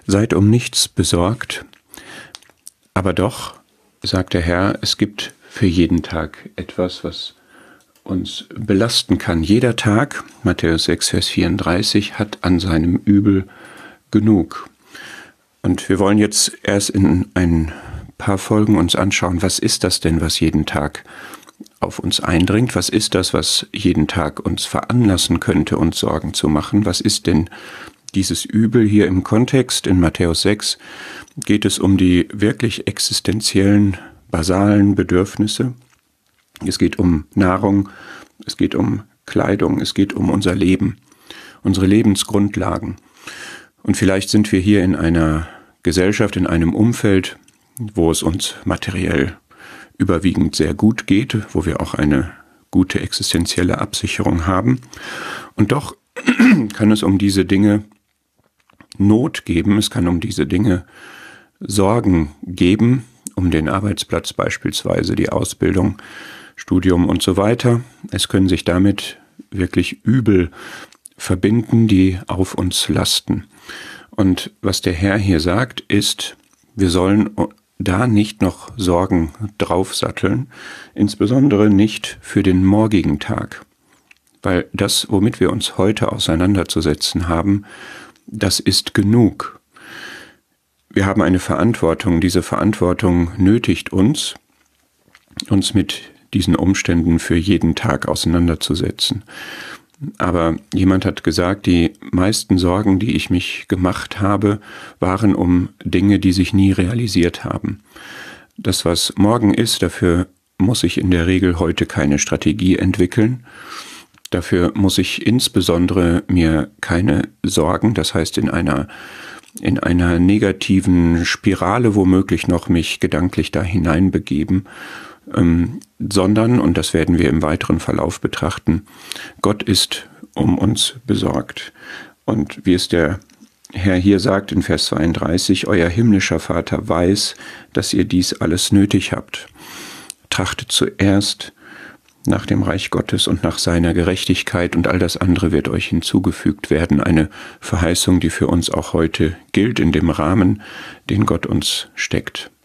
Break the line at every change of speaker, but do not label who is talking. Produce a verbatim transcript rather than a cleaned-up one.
Seid um nichts besorgt, aber doch, sagt der Herr, es gibt für jeden Tag etwas, was uns belasten kann. Jeder Tag, Matthäus sechs, Vers vierunddreißig, hat an seinem Übel genug. Und wir wollen jetzt erst in ein paar Folgen uns anschauen, was ist das denn, was jeden Tag auf uns eindringt? Was ist das, was jeden Tag uns veranlassen könnte, uns Sorgen zu machen? Was ist denn dieses Übel hier im Kontext? In Matthäus sechs geht es um die wirklich existenziellen, basalen Bedürfnisse. Es geht um Nahrung, es geht um Kleidung, es geht um unser Leben, unsere Lebensgrundlagen. Und vielleicht sind wir hier in einer Gesellschaft, in einem Umfeld, wo es uns materiell überwiegend sehr gut geht, wo wir auch eine gute existenzielle Absicherung haben. Und doch kann es um diese Dinge Not geben, es kann um diese Dinge Sorgen geben, um den Arbeitsplatz beispielsweise, die Ausbildung, Studium und so weiter. Es können sich damit wirklich Übel verbinden, die auf uns lasten. Und was der Herr hier sagt, ist, wir sollen da nicht noch Sorgen draufsatteln, insbesondere nicht für den morgigen Tag. Weil das, womit wir uns heute auseinanderzusetzen haben, das ist genug. Wir haben eine Verantwortung, diese Verantwortung nötigt uns, uns mit diesen Umständen für jeden Tag auseinanderzusetzen. Aber jemand hat gesagt, die meisten Sorgen, die ich mich gemacht habe, waren um Dinge, die sich nie realisiert haben. Das, was morgen ist, dafür muss ich in der Regel heute keine Strategie entwickeln. Dafür muss ich insbesondere mir keine Sorgen, das heißt in einer, in einer negativen Spirale womöglich noch mich gedanklich da hineinbegeben, ähm, sondern, und das werden wir im weiteren Verlauf betrachten, Gott ist um uns besorgt. Und wie es der Herr hier sagt in Vers zweiunddreißig, euer himmlischer Vater weiß, dass ihr dies alles nötig habt. Trachtet zuerst nach dem Reich Gottes und nach seiner Gerechtigkeit, und all das andere wird euch hinzugefügt werden. Eine Verheißung, die für uns auch heute gilt in dem Rahmen, den Gott uns steckt.